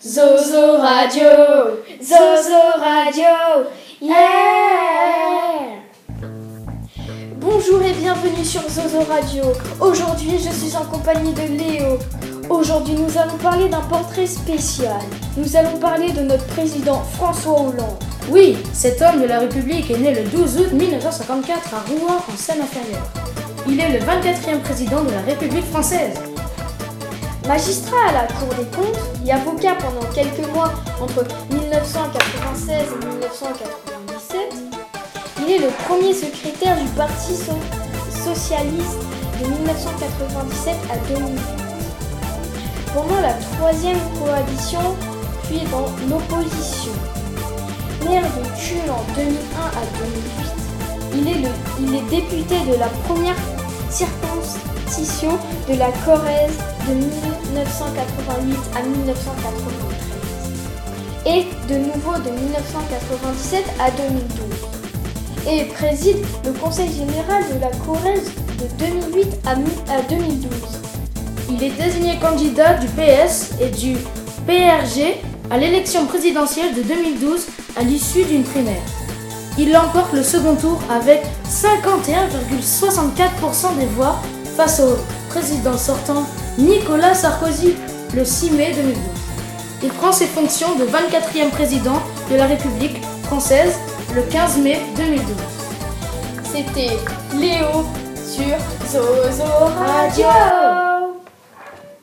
Zozo Radio, Zozo Radio, yeah! Bonjour et bienvenue sur Zozo Radio. Aujourd'hui, je suis en compagnie de Léo. Aujourd'hui, nous allons parler d'un portrait spécial. Nous allons parler de notre président François Hollande. Oui, cet homme de la République est né le 12 août 1954 à Rouen, en Seine-Inférieure. Il est le 24e président de la République française. Magistrat à la Cour des comptes et avocat pendant quelques mois entre 1996 et 1997, il est le premier secrétaire du Parti socialiste de 1997 à 2008. Pendant la troisième coalition, puis dans l'opposition. Maire de Tulle en 2001 à 2008, il est député de la première circonscription de la Corrèze de 1988 à 1993 et de nouveau de 1997 à 2012 et préside le Conseil général de la Corrèze de 2008 à 2012. Il est désigné candidat du PS et du PRG à l'élection présidentielle de 2012 à l'issue d'une primaire. Il emporte le second tour avec 51,64% des voix face au président sortant Nicolas Sarkozy le 6 mai 2012. Il prend ses fonctions de 24e président de la République française le 15 mai 2012. C'était Léo sur Zozo Radio.